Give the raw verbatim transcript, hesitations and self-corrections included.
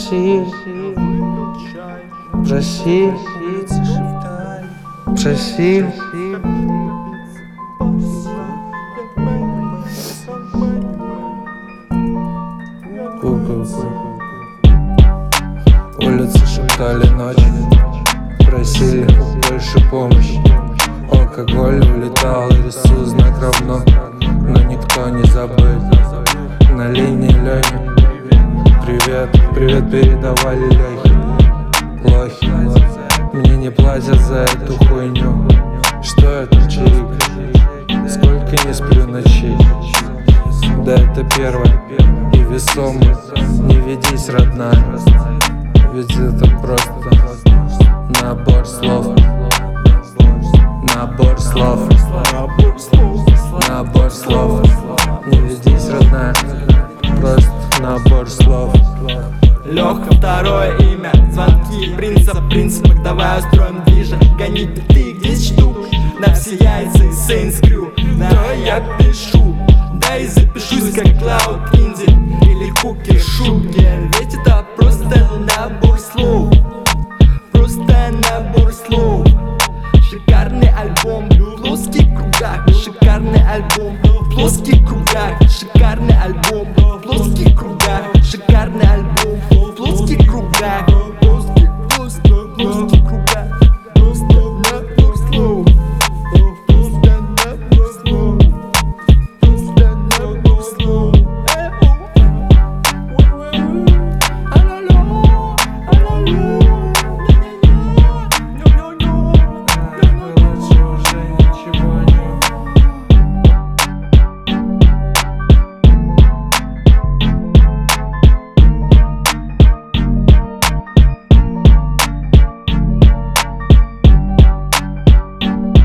Проси, проси, проси. Улицы шептали ночь, просили больше помощи. Алкоголь улетал, и рисую знак равно, но никто не забыл. На линии Лёня, привет, привет передавали Лёхе. Лохи, мне не платят за эту хуйню. Что это, чирик? Сколько не сплю ночей? Да это первое и весомое. Не ведись, родная, ведь это просто набор слов. Набор слов. Набор слов. Не ведись, родная, просто набор слов. Лёха, второе имя, звонки принца, принцип, давай устроим движа. Гони биты, десять штук, на все яйца и Saints Crew. Да, я пишу, да и запишусь как Клауд Инди или Куки Шугер. Ведь это просто набор слов, просто набор слов. Шикарный альбом в плоских кругах, шикарный альбом в плоских